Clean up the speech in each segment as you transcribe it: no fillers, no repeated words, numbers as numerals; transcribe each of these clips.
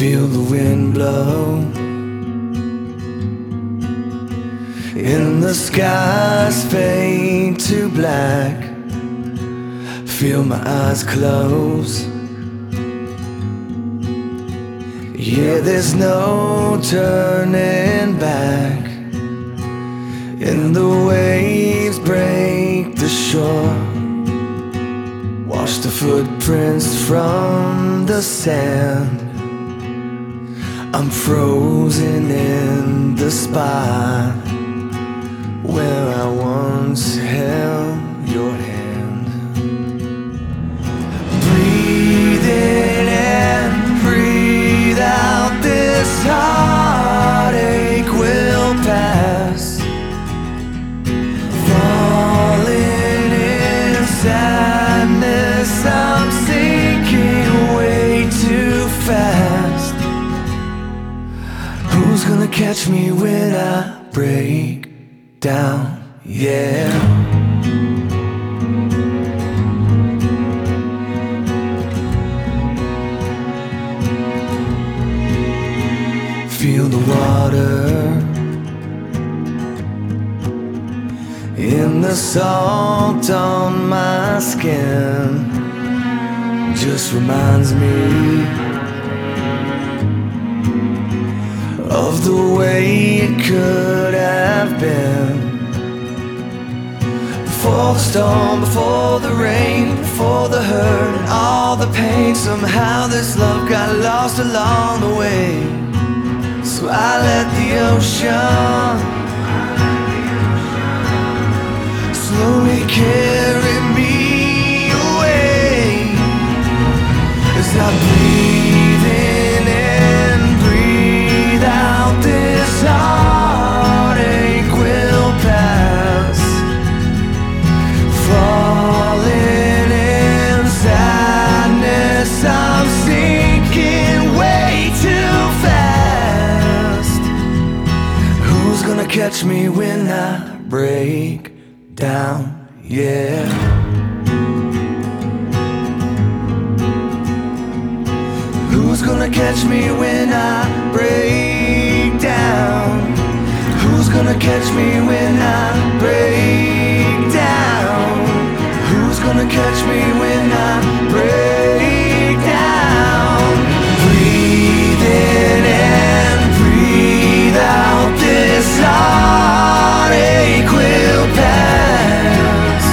Feel the wind blow and the skies fade to black. Feel my eyes close. Yeah, there's no turning back. And the waves break the shore, wash the footprints from the sand. I'm frozen in the spot where I once held your hand. Breathe in and breathe out, this heartache will pass. Falling in sadness, I'm sinking way too fast. Who's gonna catch me when I break down? Yeah. Feel the water in the salt on my skin. Just reminds me of the way it could have been. Before the storm, before the rain, before the hurt and all the pain. Somehow this love got lost along the way. So I let the ocean slowly carry me away as I breathe in and breathe out, this heartache will pass. Falling in sadness, I'm sinking way too fast. Who's gonna catch me when I break down? Yeah. Who's gonna catch me when I break down? Who's gonna catch me when I break down? Who's gonna catch me when I break down? Breathe in and breathe out, this heartache will pass.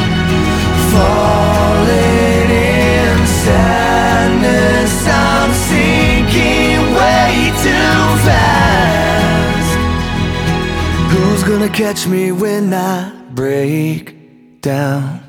Falling in sadness, I'm sinking way too fast. Who's gonna catch me when I break down?